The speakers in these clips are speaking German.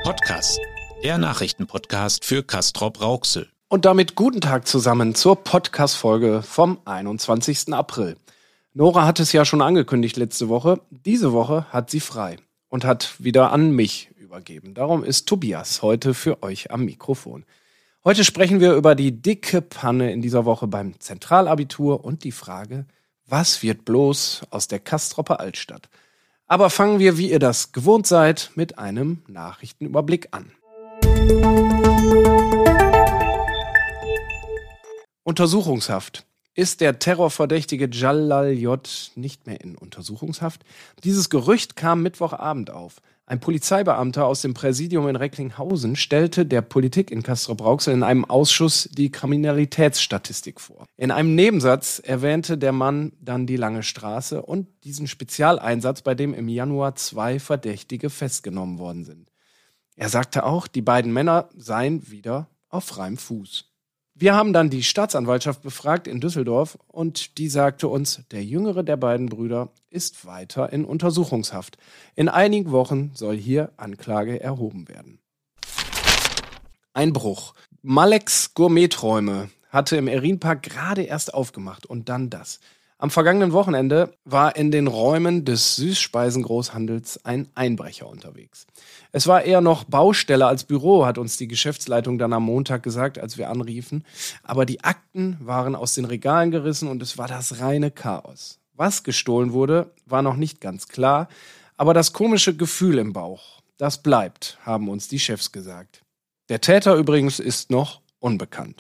Podcast, der Nachrichtenpodcast für Castrop-Rauxel. Und damit guten Tag zusammen zur Podcast-Folge vom 21. April. Nora hat es ja schon angekündigt letzte Woche. Diese Woche hat sie frei und hat wieder an mich übergeben. Darum ist Tobias heute für euch am Mikrofon. Heute sprechen wir über die dicke Panne in dieser Woche beim Zentralabitur und die Frage, was wird bloß aus der Castropper Altstadt? Aber fangen wir, wie ihr das gewohnt seid, mit einem Nachrichtenüberblick an. Untersuchungshaft. Ist der Terrorverdächtige Jalal J. nicht mehr in Untersuchungshaft? Dieses Gerücht kam Mittwochabend auf. Ein Polizeibeamter aus dem Präsidium in Recklinghausen stellte der Politik in Castrop-Rauxel in einem Ausschuss die Kriminalitätsstatistik vor. In einem Nebensatz erwähnte der Mann dann die Lange Straße und diesen Spezialeinsatz, bei dem im Januar 2 Verdächtige festgenommen worden sind. Er sagte auch, die beiden Männer seien wieder auf freiem Fuß. Wir haben dann die Staatsanwaltschaft befragt in Düsseldorf und die sagte uns, der jüngere der beiden Brüder ist weiter in Untersuchungshaft. In einigen Wochen soll hier Anklage erhoben werden. Einbruch. Maleks Gourmeträume hatte im Erinpark gerade erst aufgemacht und dann das. Am vergangenen Wochenende war in den Räumen des Süßspeisengroßhandels ein Einbrecher unterwegs. Es war eher noch Baustelle als Büro, hat uns die Geschäftsleitung dann am Montag gesagt, als wir anriefen. Aber die Akten waren aus den Regalen gerissen und es war das reine Chaos. Was gestohlen wurde, war noch nicht ganz klar. Aber das komische Gefühl im Bauch, das bleibt, haben uns die Chefs gesagt. Der Täter übrigens ist noch unbekannt.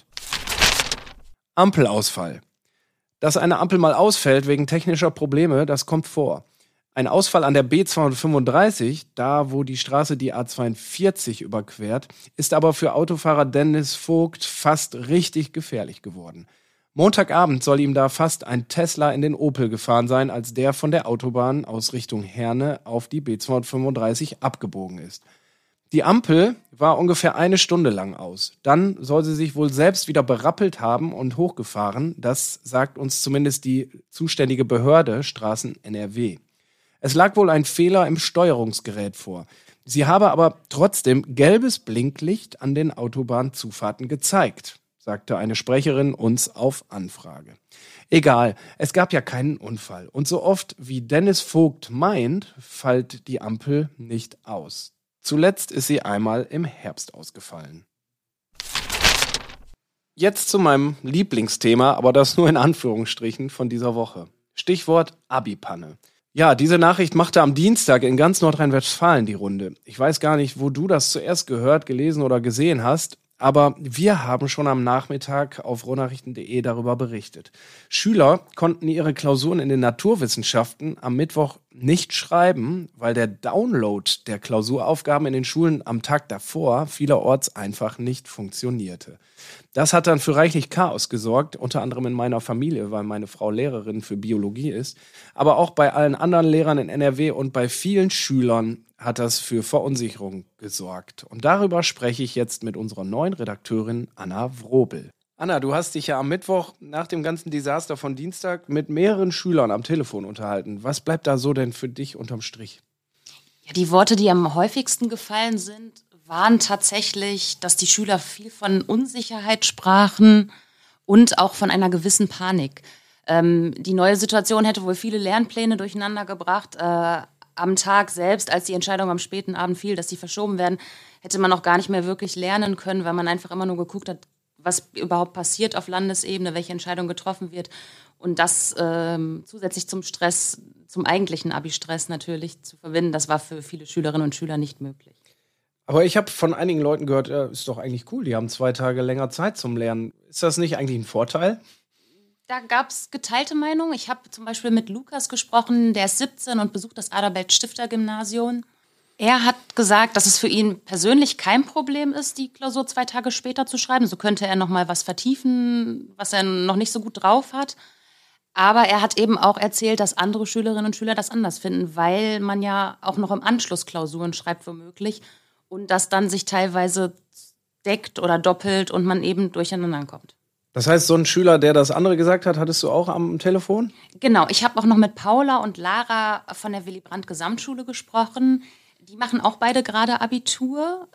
Ampelausfall. Dass eine Ampel mal ausfällt wegen technischer Probleme, das kommt vor. Ein Ausfall an der B235, da wo die Straße die A42 überquert, ist aber für Autofahrer Dennis Vogt fast richtig gefährlich geworden. Montagabend soll ihm da fast ein Tesla in den Opel gefahren sein, als der von der Autobahn aus Richtung Herne auf die B235 abgebogen ist. Die Ampel war ungefähr 1 Stunde lang aus. Dann soll sie sich wohl selbst wieder berappelt haben und hochgefahren. Das sagt uns zumindest die zuständige Behörde Straßen NRW. Es lag wohl ein Fehler im Steuerungsgerät vor. Sie habe aber trotzdem gelbes Blinklicht an den Autobahnzufahrten gezeigt, sagte eine Sprecherin uns auf Anfrage. Egal, es gab ja keinen Unfall. Und so oft wie Dennis Vogt meint, fällt die Ampel nicht aus. Zuletzt ist sie einmal im Herbst ausgefallen. Jetzt zu meinem Lieblingsthema, aber das nur in Anführungsstrichen von dieser Woche. Stichwort Abi-Panne. Ja, diese Nachricht machte am Dienstag in ganz Nordrhein-Westfalen die Runde. Ich weiß gar nicht, wo du das zuerst gehört, gelesen oder gesehen hast, aber wir haben schon am Nachmittag auf ruhrnachrichten.de darüber berichtet. Schüler konnten ihre Klausuren in den Naturwissenschaften am Mittwoch nicht schreiben, weil der Download der Klausuraufgaben in den Schulen am Tag davor vielerorts einfach nicht funktionierte. Das hat dann für reichlich Chaos gesorgt, unter anderem in meiner Familie, weil meine Frau Lehrerin für Biologie ist, aber auch bei allen anderen Lehrern in NRW und bei vielen Schülern hat das für Verunsicherung gesorgt. Und darüber spreche ich jetzt mit unserer neuen Redakteurin Anna Wrobel. Anna, du hast dich ja am Mittwoch nach dem ganzen Desaster von Dienstag mit mehreren Schülern am Telefon unterhalten. Was bleibt da so denn für dich unterm Strich? Ja, die Worte, die am häufigsten gefallen sind, waren tatsächlich, dass die Schüler viel von Unsicherheit sprachen und auch von einer gewissen Panik. Die neue Situation hätte wohl viele Lernpläne durcheinander gebracht. Am Tag selbst, als die Entscheidung am späten Abend fiel, dass sie verschoben werden, hätte man auch gar nicht mehr wirklich lernen können, weil man einfach immer nur geguckt hat, was überhaupt passiert auf Landesebene, welche Entscheidung getroffen wird. Und das zusätzlich zum Stress, zum eigentlichen Abi-Stress natürlich zu verbinden, das war für viele Schülerinnen und Schüler nicht möglich. Aber ich habe von einigen Leuten gehört, ist doch eigentlich cool, die haben 2 Tage länger Zeit zum Lernen. Ist das nicht eigentlich ein Vorteil? Da gab es geteilte Meinungen. Ich habe zum Beispiel mit Lukas gesprochen, der ist 17 und besucht das Adalbert-Stifter-Gymnasium. Er hat gesagt, dass es für ihn persönlich kein Problem ist, die Klausur 2 Tage später zu schreiben. So könnte er noch mal was vertiefen, was er noch nicht so gut drauf hat. Aber er hat eben auch erzählt, dass andere Schülerinnen und Schüler das anders finden, weil man ja auch noch im Anschluss Klausuren schreibt womöglich und das dann sich teilweise deckt oder doppelt und man eben durcheinander kommt. Das heißt, so ein Schüler, der das andere gesagt hat, hattest du auch am Telefon? Genau, ich habe auch noch mit Paula und Lara von der Willy Brandt Gesamtschule gesprochen. Die machen auch beide gerade Abitur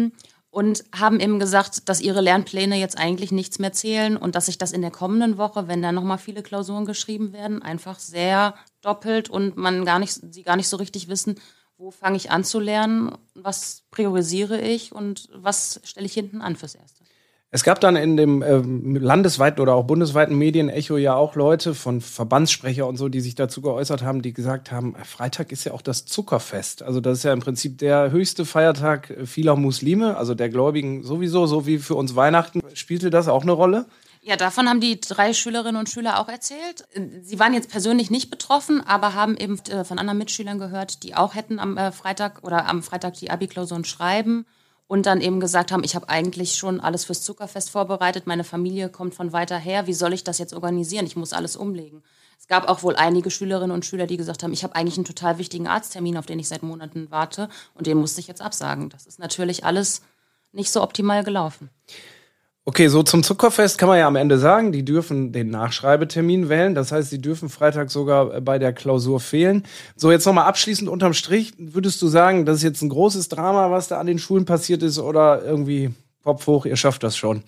und haben eben gesagt, dass ihre Lernpläne jetzt eigentlich nichts mehr zählen und dass sich das in der kommenden Woche, wenn da nochmal viele Klausuren geschrieben werden, einfach sehr doppelt und sie gar nicht so richtig wissen, wo fange ich an zu lernen, was priorisiere ich und was stelle ich hinten an fürs Erste. Es gab dann in dem landesweiten oder auch bundesweiten Medienecho ja auch Leute von Verbandssprecher und so, die sich dazu geäußert haben, die gesagt haben, Freitag ist ja auch das Zuckerfest. Also das ist ja im Prinzip der höchste Feiertag vieler Muslime, also der Gläubigen sowieso, so wie für uns Weihnachten. Spielte das auch eine Rolle? Ja, davon haben die 3 Schülerinnen und Schüler auch erzählt. Sie waren jetzt persönlich nicht betroffen, aber haben eben von anderen Mitschülern gehört, die auch hätten am Freitag die Abi-Klausuren schreiben. Und dann eben gesagt haben, ich habe eigentlich schon alles fürs Zuckerfest vorbereitet, meine Familie kommt von weiter her, wie soll ich das jetzt organisieren? Ich muss alles umlegen. Es gab auch wohl einige Schülerinnen und Schüler, die gesagt haben, ich habe eigentlich einen total wichtigen Arzttermin, auf den ich seit Monaten warte und den musste ich jetzt absagen. Das ist natürlich alles nicht so optimal gelaufen. Okay, so zum Zuckerfest kann man ja am Ende sagen, die dürfen den Nachschreibetermin wählen. Das heißt, sie dürfen Freitag sogar bei der Klausur fehlen. So, jetzt nochmal abschließend unterm Strich. Würdest du sagen, das ist jetzt ein großes Drama, was da an den Schulen passiert ist oder irgendwie Kopf hoch, ihr schafft das schon?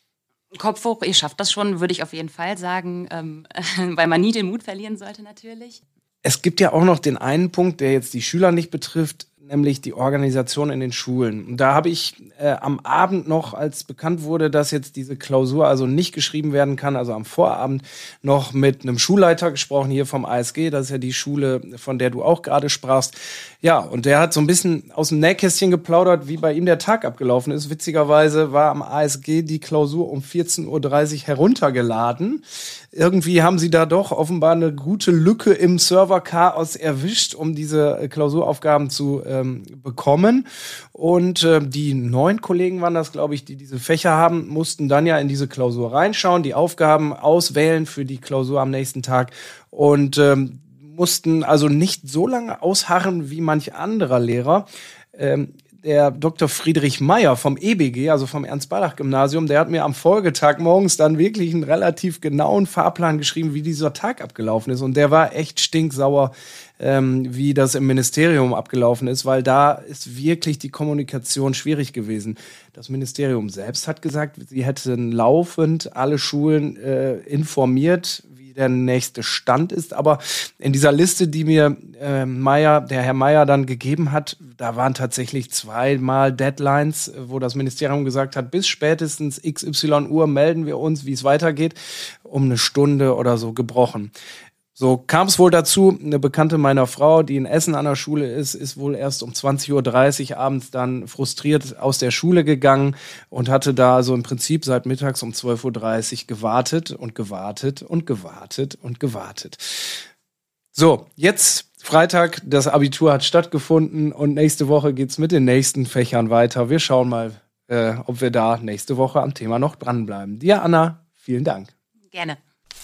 Kopf hoch, ihr schafft das schon, würde ich auf jeden Fall sagen, weil man nie den Mut verlieren sollte natürlich. Es gibt ja auch noch den einen Punkt, der jetzt die Schüler nicht betrifft, nämlich die Organisation in den Schulen. Und da habe ich am Abend noch, als bekannt wurde, dass jetzt diese Klausur also nicht geschrieben werden kann, also am Vorabend noch mit einem Schulleiter gesprochen, hier vom ASG, das ist ja die Schule, von der du auch gerade sprachst. Ja, und der hat so ein bisschen aus dem Nähkästchen geplaudert, wie bei ihm der Tag abgelaufen ist. Witzigerweise war am ASG die Klausur um 14:30 Uhr heruntergeladen. Irgendwie haben sie da doch offenbar eine gute Lücke im Serverchaos erwischt, um diese Klausuraufgaben zu bekommen. Und die 9 Kollegen waren das, glaube ich, die diese Fächer haben, mussten dann ja in diese Klausur reinschauen, die Aufgaben auswählen für die Klausur am nächsten Tag und mussten also nicht so lange ausharren wie manch anderer Lehrer. Der Dr. Friedrich Meyer vom EBG, also vom Ernst-Barlach-Gymnasium, der hat mir am Folgetag morgens dann wirklich einen relativ genauen Fahrplan geschrieben, wie dieser Tag abgelaufen ist. Und der war echt stinksauer, wie das im Ministerium abgelaufen ist, weil da ist wirklich die Kommunikation schwierig gewesen. Das Ministerium selbst hat gesagt, sie hätten laufend alle Schulen informiert, wie der nächste Stand ist. Aber in dieser Liste, die mir der Herr Meyer dann gegeben hat, da waren tatsächlich 2-mal Deadlines, wo das Ministerium gesagt hat, bis spätestens XY Uhr melden wir uns, wie es weitergeht, um 1 Stunde oder so gebrochen. So kam es wohl dazu, eine Bekannte meiner Frau, die in Essen an der Schule ist wohl erst um 20:30 Uhr abends dann frustriert aus der Schule gegangen und hatte da so im Prinzip seit mittags um 12:30 Uhr gewartet und gewartet und gewartet und gewartet. So, jetzt Freitag, das Abitur hat stattgefunden und nächste Woche geht's mit den nächsten Fächern weiter. Wir schauen mal, ob wir da nächste Woche am Thema noch dranbleiben. Dir, Anna, vielen Dank. Gerne.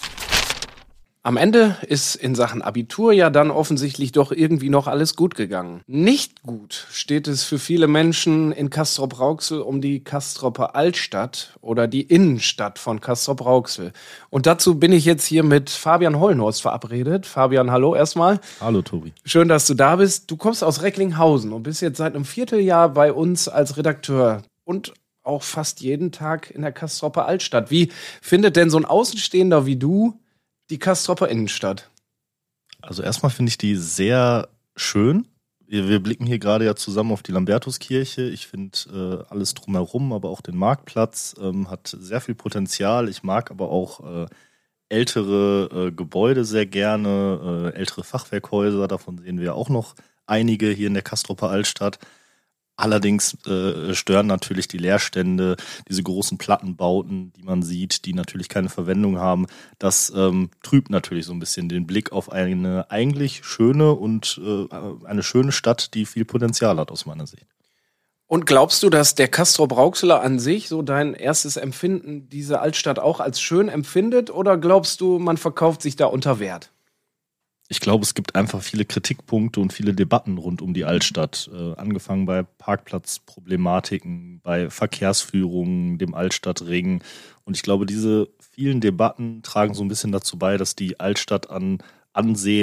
Am Ende ist in Sachen Abitur ja dann offensichtlich doch irgendwie noch alles gut gegangen. Nicht gut steht es für viele Menschen in Castrop-Rauxel um die Castropper Altstadt oder die Innenstadt von Castrop-Rauxel. Und dazu bin ich jetzt hier mit Fabian Hollenhorst verabredet. Fabian, hallo erstmal. Hallo Tobi. Schön, dass du da bist. Du kommst aus Recklinghausen und bist jetzt seit einem Vierteljahr bei uns als Redakteur und auch fast jeden Tag in der Castropper Altstadt. Wie findet denn so ein Außenstehender wie du die Castropper Innenstadt? Also erstmal finde ich die sehr schön. Wir blicken hier gerade ja zusammen auf die Lambertuskirche. Ich finde alles drumherum, aber auch den Marktplatz hat sehr viel Potenzial. Ich mag aber auch ältere Gebäude sehr gerne, ältere Fachwerkhäuser. Davon sehen wir auch noch einige hier in der Castropper Altstadt. Allerdings stören natürlich die Leerstände, diese großen Plattenbauten, die man sieht, die natürlich keine Verwendung haben. Das trübt natürlich so ein bisschen den Blick auf eine eigentlich schöne und eine schöne Stadt, die viel Potenzial hat aus meiner Sicht. Und glaubst du, dass der Castrop-Rauxeler an sich, so dein erstes Empfinden, diese Altstadt auch als schön empfindet? Oder glaubst du, man verkauft sich da unter Wert? Ich glaube, es gibt einfach viele Kritikpunkte und viele Debatten rund um die Altstadt. Angefangen bei Parkplatzproblematiken, bei Verkehrsführungen, dem Altstadtring. Und ich glaube, diese vielen Debatten tragen so ein bisschen dazu bei, dass die Altstadt an Ansehen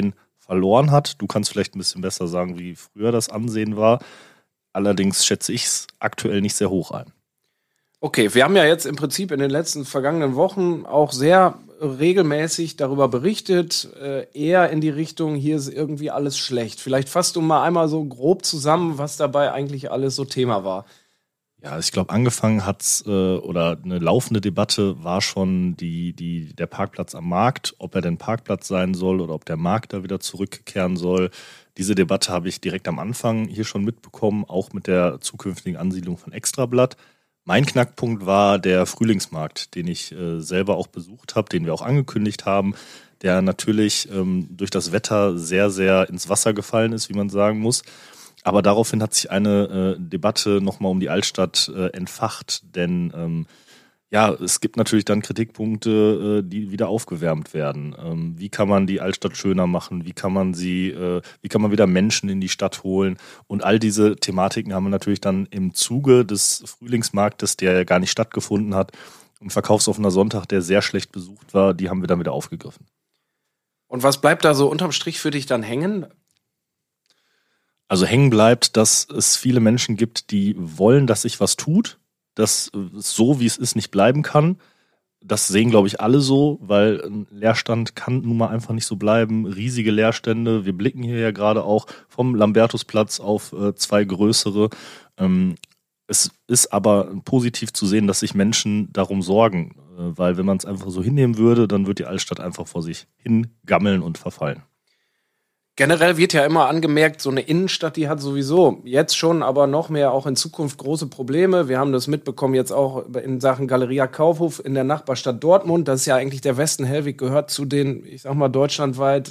verloren hat. Du kannst vielleicht ein bisschen besser sagen, wie früher das Ansehen war. Allerdings schätze ich es aktuell nicht sehr hoch ein. Okay, wir haben ja jetzt im Prinzip in den letzten vergangenen Wochen auch sehr regelmäßig darüber berichtet, eher in die Richtung, hier ist irgendwie alles schlecht. Vielleicht fasst du mal einmal so grob zusammen, was dabei eigentlich alles so Thema war. Ja, ich glaube, angefangen hat's oder eine laufende Debatte war schon der Parkplatz am Markt, ob er denn Parkplatz sein soll oder ob der Markt da wieder zurückkehren soll. Diese Debatte habe ich direkt am Anfang hier schon mitbekommen, auch mit der zukünftigen Ansiedlung von Extrablatt. Mein Knackpunkt war der Frühlingsmarkt, den ich selber auch besucht habe, den wir auch angekündigt haben, der natürlich durch das Wetter sehr, sehr ins Wasser gefallen ist, wie man sagen muss. Aber daraufhin hat sich eine Debatte nochmal um die Altstadt entfacht, denn es gibt natürlich dann Kritikpunkte, die wieder aufgewärmt werden. Wie kann man die Altstadt schöner machen? Wie kann man wieder Menschen in die Stadt holen? Und all diese Thematiken haben wir natürlich dann im Zuge des Frühlingsmarktes, der ja gar nicht stattgefunden hat, ein verkaufsoffener Sonntag, der sehr schlecht besucht war, die haben wir dann wieder aufgegriffen. Und was bleibt da so unterm Strich für dich dann hängen? Also hängen bleibt, dass es viele Menschen gibt, die wollen, dass sich was tut, dass so, wie es ist, nicht bleiben kann. Das sehen, glaube ich, alle so, weil ein Leerstand kann nun mal einfach nicht so bleiben. Riesige Leerstände. Wir blicken hier ja gerade auch vom Lambertusplatz auf 2 größere. Es ist aber positiv zu sehen, dass sich Menschen darum sorgen, weil wenn man es einfach so hinnehmen würde, dann wird die Altstadt einfach vor sich hingammeln und verfallen. Generell wird ja immer angemerkt, so eine Innenstadt, die hat sowieso jetzt schon, aber noch mehr auch in Zukunft große Probleme. Wir haben das mitbekommen jetzt auch in Sachen Galeria Kaufhof in der Nachbarstadt Dortmund. Das ist ja eigentlich der Westen Hellwig, gehört zu den, ich sag mal, deutschlandweit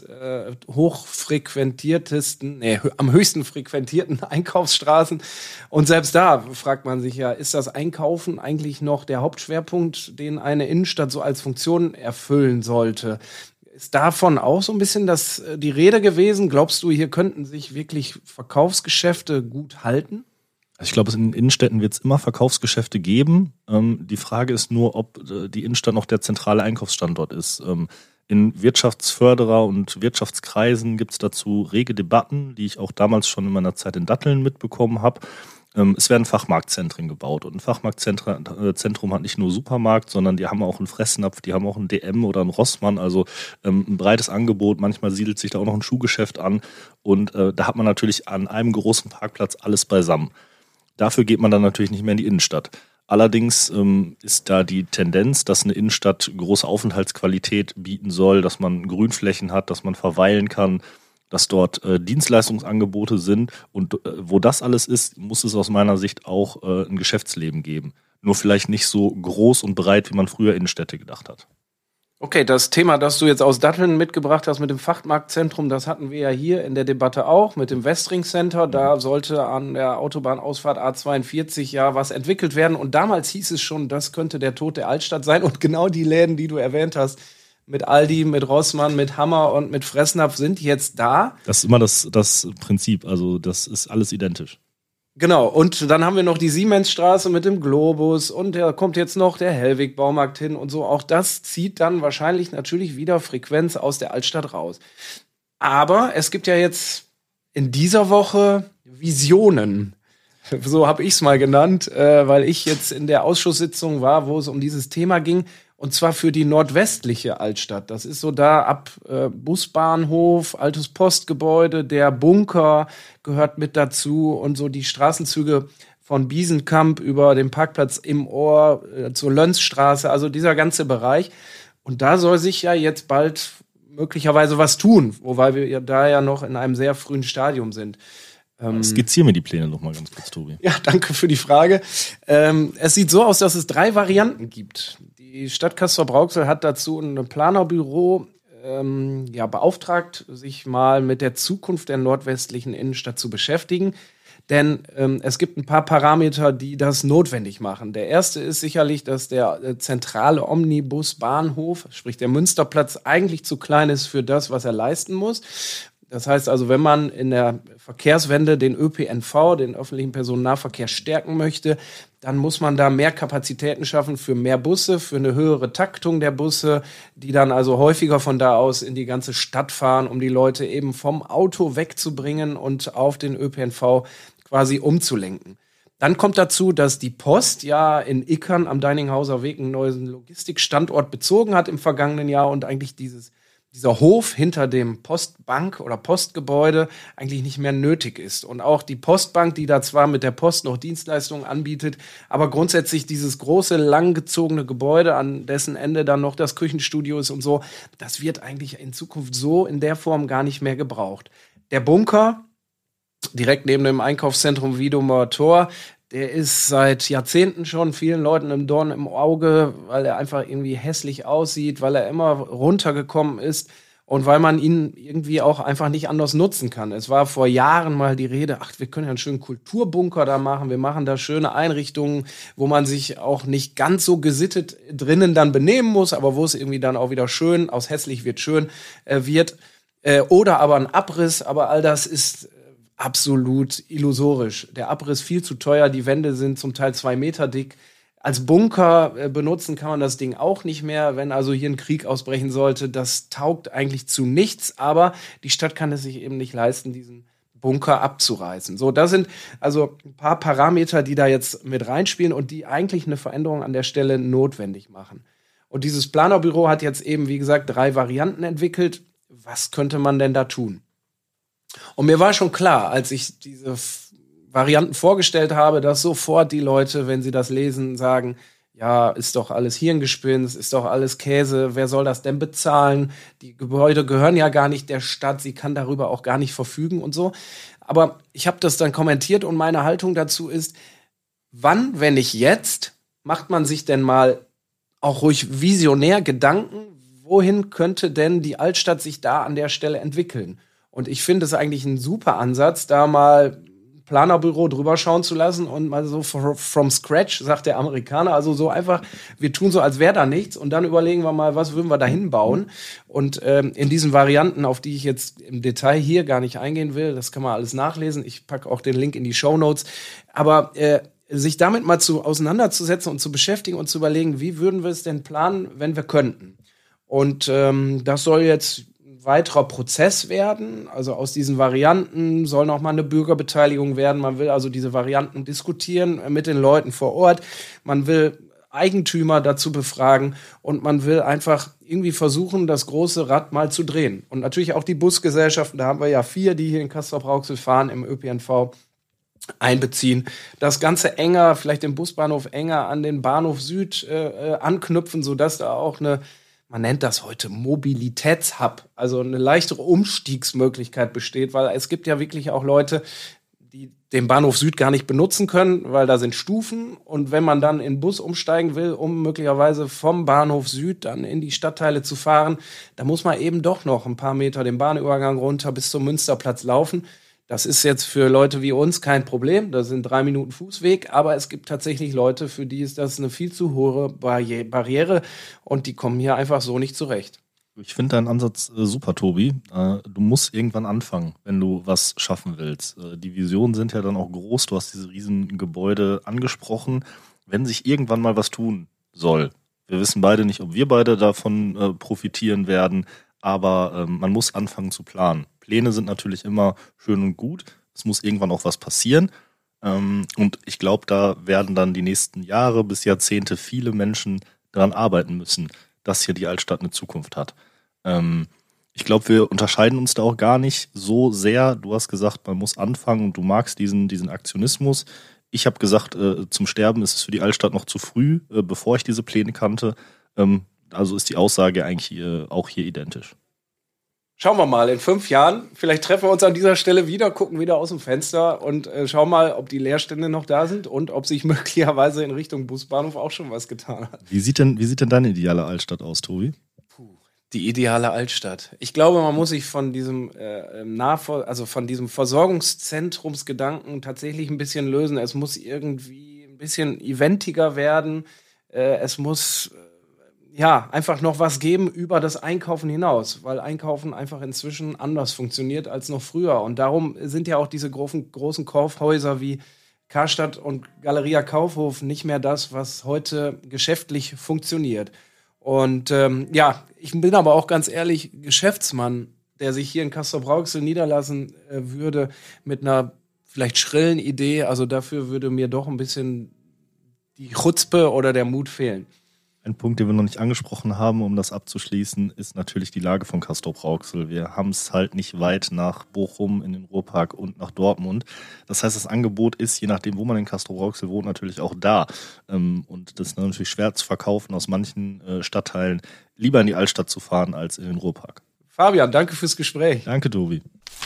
am höchsten frequentierten Einkaufsstraßen. Und selbst da fragt man sich ja, ist das Einkaufen eigentlich noch der Hauptschwerpunkt, den eine Innenstadt so als Funktion erfüllen sollte? Ist davon auch so ein bisschen die Rede gewesen? Glaubst du, hier könnten sich wirklich Verkaufsgeschäfte gut halten? Ich glaube, in Innenstädten wird es immer Verkaufsgeschäfte geben. Die Frage ist nur, ob die Innenstadt noch der zentrale Einkaufsstandort ist. In Wirtschaftsförderer und Wirtschaftskreisen gibt es dazu rege Debatten, die ich auch damals schon in meiner Zeit in Datteln mitbekommen habe. Es werden Fachmarktzentren gebaut und ein Fachmarktzentrum hat nicht nur Supermarkt, sondern die haben auch einen Fressnapf, die haben auch einen DM oder einen Rossmann, also ein breites Angebot. Manchmal siedelt sich da auch noch ein Schuhgeschäft an und da hat man natürlich an einem großen Parkplatz alles beisammen. Dafür geht man dann natürlich nicht mehr in die Innenstadt. Allerdings ist da die Tendenz, dass eine Innenstadt große Aufenthaltsqualität bieten soll, dass man Grünflächen hat, dass man verweilen kann, dass dort Dienstleistungsangebote sind und wo das alles ist, muss es aus meiner Sicht auch ein Geschäftsleben geben. Nur vielleicht nicht so groß und breit, wie man früher Innenstädte gedacht hat. Okay, das Thema, das du jetzt aus Datteln mitgebracht hast mit dem Fachmarktzentrum, das hatten wir ja hier in der Debatte auch mit dem Westring Center. Da sollte an der Autobahnausfahrt A42 ja was entwickelt werden. Und damals hieß es schon, das könnte der Tod der Altstadt sein. Und genau die Läden, die du erwähnt hast, mit Aldi, mit Rossmann, mit Hammer und mit Fressnapf sind jetzt da. Das ist immer das Prinzip, also das ist alles identisch. Genau, und dann haben wir noch die Siemensstraße mit dem Globus und da kommt jetzt noch der Hellwig-Baumarkt hin und so. Auch das zieht dann wahrscheinlich natürlich wieder Frequenz aus der Altstadt raus. Aber es gibt ja jetzt in dieser Woche Visionen. So habe ich es mal genannt, weil ich jetzt in der Ausschusssitzung war, wo es um dieses Thema ging. Und zwar für die nordwestliche Altstadt. Das ist so da ab Busbahnhof, altes Postgebäude, der Bunker gehört mit dazu und so die Straßenzüge von Biesenkamp über den Parkplatz im Ohr zur Lönzstraße, also dieser ganze Bereich. Und da soll sich ja jetzt bald möglicherweise was tun, wobei wir ja da ja noch in einem sehr frühen Stadium sind. Skizzieren wir die Pläne noch mal ganz kurz, Tobi. Ja, danke für die Frage. Es sieht so aus, dass es 3 Varianten gibt. Die Stadt Castrop-Rauxel hat dazu ein Planerbüro beauftragt, sich mal mit der Zukunft der nordwestlichen Innenstadt zu beschäftigen. Denn es gibt ein paar Parameter, die das notwendig machen. Der erste ist sicherlich, dass der zentrale Omnibusbahnhof, sprich der Münsterplatz, eigentlich zu klein ist für das, was er leisten muss. Das heißt also, wenn man in der Verkehrswende den ÖPNV, den öffentlichen Personennahverkehr, stärken möchte, dann muss man da mehr Kapazitäten schaffen für mehr Busse, für eine höhere Taktung der Busse, die dann also häufiger von da aus in die ganze Stadt fahren, um die Leute eben vom Auto wegzubringen und auf den ÖPNV quasi umzulenken. Dann kommt dazu, dass die Post ja in Ickern am Deininghauser Weg einen neuen Logistikstandort bezogen hat im vergangenen Jahr und eigentlich dieser Hof hinter dem Postbank oder Postgebäude eigentlich nicht mehr nötig ist. Und auch die Postbank, die da zwar mit der Post noch Dienstleistungen anbietet, aber grundsätzlich dieses große, langgezogene Gebäude, an dessen Ende dann noch das Küchenstudio ist und so, das wird eigentlich in Zukunft so in der Form gar nicht mehr gebraucht. Der Bunker, direkt neben dem Einkaufszentrum Wiedomer Tor, der ist seit Jahrzehnten schon vielen Leuten im Dorn im Auge, weil er einfach irgendwie hässlich aussieht, weil er immer runtergekommen ist und weil man ihn irgendwie auch einfach nicht anders nutzen kann. Es war vor Jahren mal die Rede, wir können ja einen schönen Kulturbunker da machen, wir machen da schöne Einrichtungen, wo man sich auch nicht ganz so gesittet drinnen dann benehmen muss, aber wo es irgendwie dann auch wieder schön, aus hässlich wird schön wird. Oder aber ein Abriss, aber all das ist absolut illusorisch. Der Abriss viel zu teuer, die Wände sind zum Teil 2 Meter dick. Als Bunker benutzen kann man das Ding auch nicht mehr, wenn also hier ein Krieg ausbrechen sollte. Das taugt eigentlich zu nichts, aber die Stadt kann es sich eben nicht leisten, diesen Bunker abzureißen. So, das sind also ein paar Parameter, die da jetzt mit reinspielen und die eigentlich eine Veränderung an der Stelle notwendig machen. Und dieses Planerbüro hat jetzt eben, wie gesagt, 3 Varianten entwickelt. Was könnte man denn da tun? Und mir war schon klar, als ich diese Varianten vorgestellt habe, dass sofort die Leute, wenn sie das lesen, sagen, ja, ist doch alles Hirngespinst, ist doch alles Käse, wer soll das denn bezahlen? Die Gebäude gehören ja gar nicht der Stadt, sie kann darüber auch gar nicht verfügen und so. Aber ich habe das dann kommentiert und meine Haltung dazu ist, wann, wenn nicht jetzt, macht man sich denn mal auch ruhig visionär Gedanken, wohin könnte denn die Altstadt sich da an der Stelle entwickeln? Und ich finde es eigentlich ein super Ansatz, da mal Planerbüro drüber schauen zu lassen und mal so from scratch, sagt der Amerikaner, also so einfach, wir tun so, als wäre da nichts und dann überlegen wir mal, was würden wir da hinbauen. Und in diesen Varianten, auf die ich jetzt im Detail hier gar nicht eingehen will, das kann man alles nachlesen, ich packe auch den Link in die Shownotes, aber sich damit mal auseinanderzusetzen und zu beschäftigen und zu überlegen, wie würden wir es denn planen, wenn wir könnten. Und das soll jetzt weiterer Prozess werden. Also aus diesen Varianten soll noch mal eine Bürgerbeteiligung werden. Man will also diese Varianten diskutieren mit den Leuten vor Ort. Man will Eigentümer dazu befragen und man will einfach irgendwie versuchen, das große Rad mal zu drehen. Und natürlich auch die Busgesellschaften, da haben wir ja 4, die hier in Castrop-Rauxel fahren im ÖPNV, einbeziehen. Das Ganze enger, vielleicht den Busbahnhof enger an den Bahnhof Süd anknüpfen, sodass da auch man nennt das heute Mobilitätshub, also eine leichtere Umstiegsmöglichkeit besteht, weil es gibt ja wirklich auch Leute, die den Bahnhof Süd gar nicht benutzen können, weil da sind Stufen und wenn man dann in den Bus umsteigen will, um möglicherweise vom Bahnhof Süd dann in die Stadtteile zu fahren, da muss man eben doch noch ein paar Meter den Bahnübergang runter bis zum Münsterplatz laufen. Das ist jetzt für Leute wie uns kein Problem, das sind 3 Minuten Fußweg, aber es gibt tatsächlich Leute, für die ist das eine viel zu hohe Barriere und die kommen hier einfach so nicht zurecht. Ich finde deinen Ansatz super, Tobi. Du musst irgendwann anfangen, wenn du was schaffen willst. Die Visionen sind ja dann auch groß, du hast diese riesen Gebäude angesprochen. Wenn sich irgendwann mal was tun soll, wir wissen beide nicht, ob wir beide davon profitieren werden, aber man muss anfangen zu planen. Pläne sind natürlich immer schön und gut. Es muss irgendwann auch was passieren. Und ich glaube, da werden dann die nächsten Jahre bis Jahrzehnte viele Menschen daran arbeiten müssen, dass hier die Altstadt eine Zukunft hat. Ich glaube, wir unterscheiden uns da auch gar nicht so sehr. Du hast gesagt, man muss anfangen und du magst diesen Aktionismus. Ich habe gesagt, zum Sterben ist es für die Altstadt noch zu früh, bevor ich diese Pläne kannte. Also ist die Aussage eigentlich auch hier identisch. Schauen wir mal, in 5 Jahren, vielleicht treffen wir uns an dieser Stelle wieder, gucken wieder aus dem Fenster und schauen mal, ob die Leerstände noch da sind und ob sich möglicherweise in Richtung Busbahnhof auch schon was getan hat. Wie sieht denn deine ideale Altstadt aus, Tobi? Die ideale Altstadt. Ich glaube, man muss sich von diesem von diesem Versorgungszentrumsgedanken tatsächlich ein bisschen lösen. Es muss irgendwie ein bisschen eventiger werden. Es muss einfach noch was geben über das Einkaufen hinaus, weil Einkaufen einfach inzwischen anders funktioniert als noch früher. Und darum sind ja auch diese großen Kaufhäuser wie Karstadt und Galeria Kaufhof nicht mehr das, was heute geschäftlich funktioniert. Und ich bin aber auch ganz ehrlich, Geschäftsmann, der sich hier in Castrop-Rauxel niederlassen würde mit einer vielleicht schrillen Idee, also dafür würde mir doch ein bisschen die Chutzpe oder der Mut fehlen. Ein Punkt, den wir noch nicht angesprochen haben, um das abzuschließen, ist natürlich die Lage von Castrop-Rauxel. Wir haben es halt nicht weit nach Bochum in den Ruhrpark und nach Dortmund. Das heißt, das Angebot ist, je nachdem, wo man in Castrop-Rauxel wohnt, natürlich auch da. Und das ist natürlich schwer zu verkaufen, aus manchen Stadtteilen lieber in die Altstadt zu fahren als in den Ruhrpark. Fabian, danke fürs Gespräch. Danke, Tobi.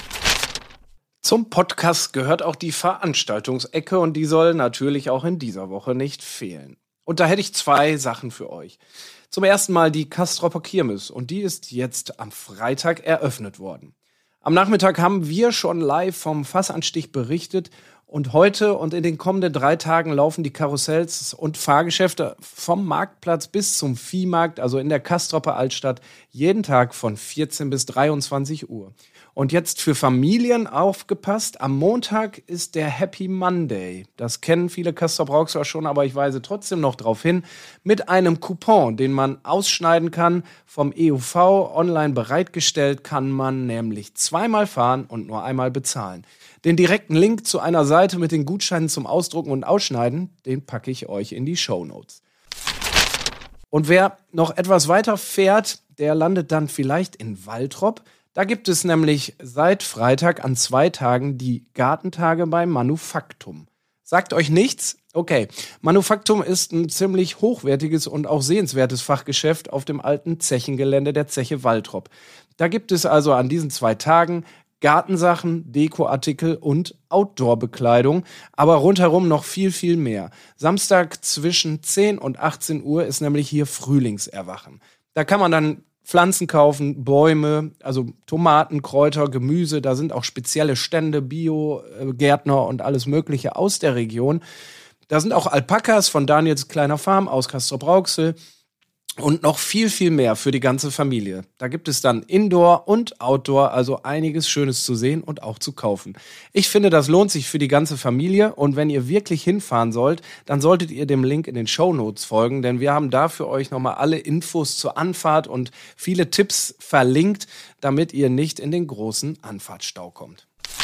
Zum Podcast gehört auch die Veranstaltungsecke und die soll natürlich auch in dieser Woche nicht fehlen. Und da hätte ich 2 Sachen für euch. Zum ersten Mal die Castropper Kirmes und die ist jetzt am Freitag eröffnet worden. Am Nachmittag haben wir schon live vom Fassanstich berichtet und heute und in den kommenden 3 Tagen laufen die Karussells und Fahrgeschäfte vom Marktplatz bis zum Viehmarkt, also in der Castropper Altstadt, jeden Tag von 14 bis 23 Uhr. Und jetzt für Familien aufgepasst, am Montag ist der Happy Monday. Das kennen viele Castrop-Rauxler schon, aber ich weise trotzdem noch darauf hin, mit einem Coupon, den man ausschneiden kann, vom EUV online bereitgestellt, kann man nämlich 2-mal fahren und nur einmal bezahlen. Den direkten Link zu einer Seite mit den Gutscheinen zum Ausdrucken und Ausschneiden, den packe ich euch in die Shownotes. Und wer noch etwas weiter fährt, der landet dann vielleicht in Waltrop. Da gibt es nämlich seit Freitag an 2 Tagen die Gartentage bei Manufaktum. Sagt euch nichts? Okay. Manufaktum ist ein ziemlich hochwertiges und auch sehenswertes Fachgeschäft auf dem alten Zechengelände der Zeche Waltrop. Da gibt es also an diesen 2 Tagen Gartensachen, Dekoartikel und Outdoor-Bekleidung, aber rundherum noch viel, viel mehr. Samstag zwischen 10 und 18 Uhr ist nämlich hier Frühlingserwachen. Da kann man dann Pflanzen kaufen, Bäume, also Tomaten, Kräuter, Gemüse. Da sind auch spezielle Stände, Bio-Gärtner und alles Mögliche aus der Region. Da sind auch Alpakas von Daniels kleiner Farm aus Castrop-Rauxel und noch viel, viel mehr für die ganze Familie. Da gibt es dann Indoor und Outdoor, also einiges Schönes zu sehen und auch zu kaufen. Ich finde, das lohnt sich für die ganze Familie und wenn ihr wirklich hinfahren sollt, dann solltet ihr dem Link in den Shownotes folgen, denn wir haben da für euch nochmal alle Infos zur Anfahrt und viele Tipps verlinkt, damit ihr nicht in den großen Anfahrtsstau kommt.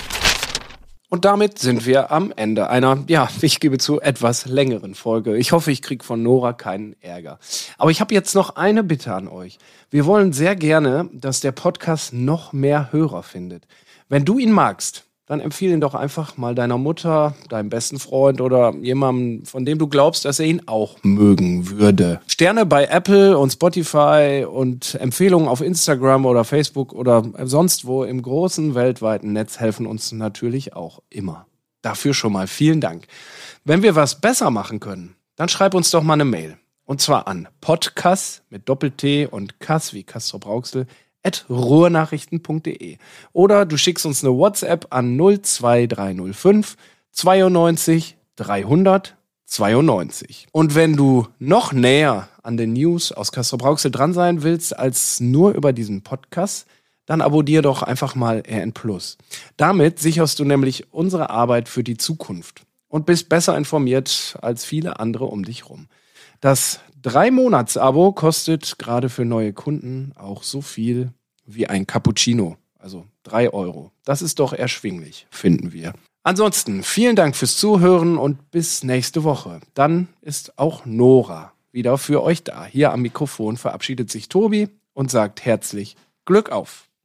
Und damit sind wir am Ende einer, ich gebe zu, etwas längeren Folge. Ich hoffe, ich kriege von Nora keinen Ärger. Aber ich habe jetzt noch eine Bitte an euch. Wir wollen sehr gerne, dass der Podcast noch mehr Hörer findet. Wenn du ihn magst, dann empfehle ihn doch einfach mal deiner Mutter, deinem besten Freund oder jemandem, von dem du glaubst, dass er ihn auch mögen würde. Sterne bei Apple und Spotify und Empfehlungen auf Instagram oder Facebook oder sonst wo im großen weltweiten Netz helfen uns natürlich auch immer. Dafür schon mal vielen Dank. Wenn wir was besser machen können, dann schreib uns doch mal eine Mail. Und zwar an podcast mit Doppel-T und Kass wie Castrop-Rauxel @ruhrnachrichten.de oder du schickst uns eine WhatsApp an 02305 92 300 92. Und wenn du noch näher an den News aus Castrop-Rauxel dran sein willst als nur über diesen Podcast, dann abonnier doch einfach mal RN+. Damit sicherst du nämlich unsere Arbeit für die Zukunft und bist besser informiert als viele andere um dich rum. Das 3-Monats-Abo kostet gerade für neue Kunden auch so viel wie ein Cappuccino, also 3 €. Das ist doch erschwinglich, finden wir. Ansonsten vielen Dank fürs Zuhören und bis nächste Woche. Dann ist auch Nora wieder für euch da. Hier am Mikrofon verabschiedet sich Tobi und sagt herzlich Glück auf.